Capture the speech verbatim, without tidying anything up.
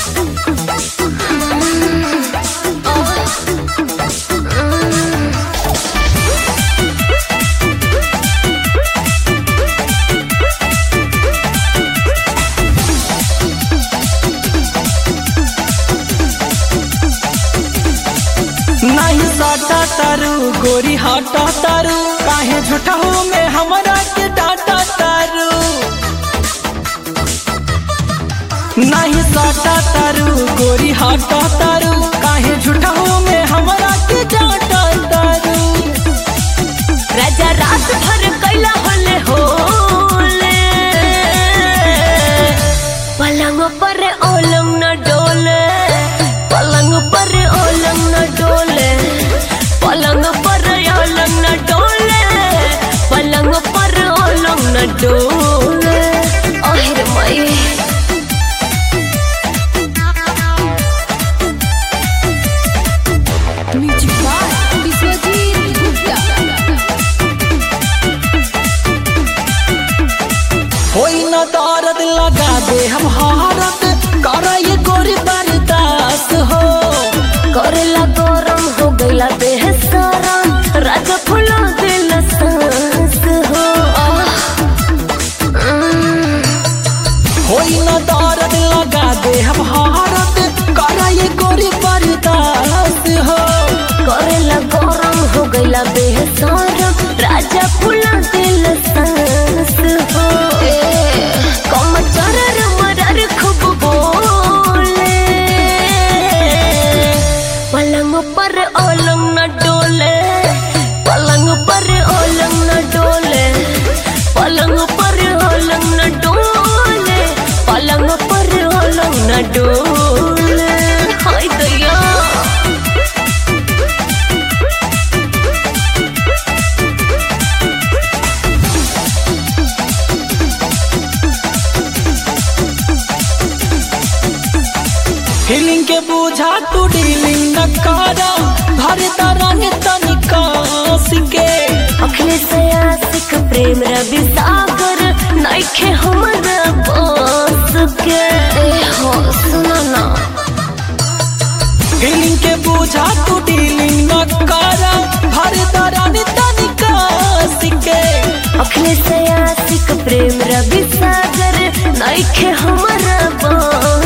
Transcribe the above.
नहीं साटा तारू गोरी हाटा तारू काहे झूठा हो में हमरा के डाटा तारू। नहीं साटा तारू गोरी हाटा तारू काहे झूठा हो में हमरा के डाटा तारू। राजा रात भर कैला होले होले पलंग पर ओलंग न डोले, पलंग पर ओलंग न डोले, पलंग पर ओलंग न डोले, पलंग पर ओलंग न डोले। ओहिर माई होई न दर्द लगा दे हम हारत करा ये गोरी बर्दाश्त हो। करेला गरम हो गईला देह सारा राजा फुला दिल सांस हो। होई न दर्द लगा दे हम हारत करा ये गोरी बर्दाश्त हो। करेला गरम हो गईला देह सारा राजा फुला दिल सांस हो। कम चरर मरर खूब बोले पलंग पर ओलंग न डोले, पलंग पर ओलंग न डोले, पलंग पर ओलंग न डोले, पलंग पर ओलंग न डोले। हाय दया फीलिंग के बुझा तू डीलिंग न करा भर तरंग तनिका सिके। अखिले से आशिक प्रेम रवि सागर नइखे हमरा बस के। ए हो सुना ना फीलिंग के बुझा तू डीलिंग न करा भर तरंग तनिका सिके। अखिले से आशिक प्रेम रवि सागर नइखे हमरा बस